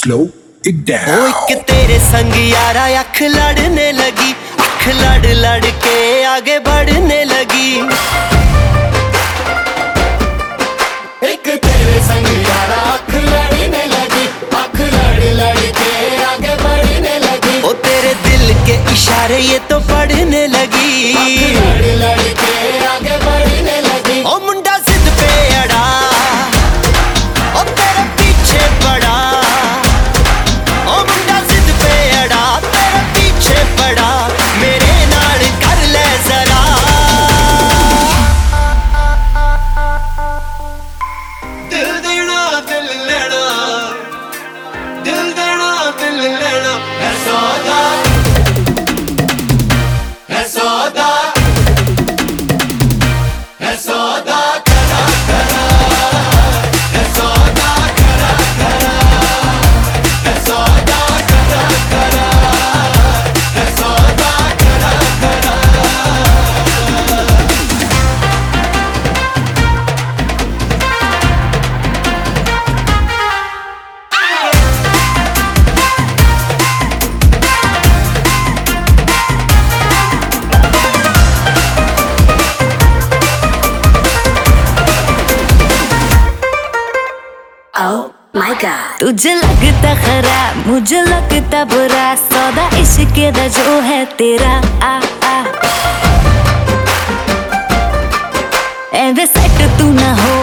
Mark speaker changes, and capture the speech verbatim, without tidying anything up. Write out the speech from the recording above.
Speaker 1: slow it down.
Speaker 2: ओ एक तेरे संग यारा अख लड़ने लगी, अख लड़ लड़ के आगे बढ़ने लगी।
Speaker 3: एक तेरे संग यारा अख लड़ने लगी, अख लड़ लड़ के आगे बढ़ने लगी।
Speaker 2: ओ तेरे दिल के इशारे ये तो पढ़ने लगी,
Speaker 3: अख लड़ लड़ के आगे बढ़ने लगी।
Speaker 2: ओ मुंडा जिद पे अड़ा, ओ तेरे पीछे पड़ा। ओ मुंडा जिद पे अड़ा, तेरे पीछे पड़ा। मेरे नाल कर ले जरा। दिल देना दिल लेना, दिल देना दिल लेना
Speaker 3: है सौदा, है सौदा, है सौदा करा करा, है सौदा करा करा, है सौदा करा करा, है सौदा करा करा।
Speaker 4: Oh my God. तुझे लगता खराब, मुझे लगता बुरा, सौदा इश्क दा जो है तेरा। आ आ एवे सेट तू ना हो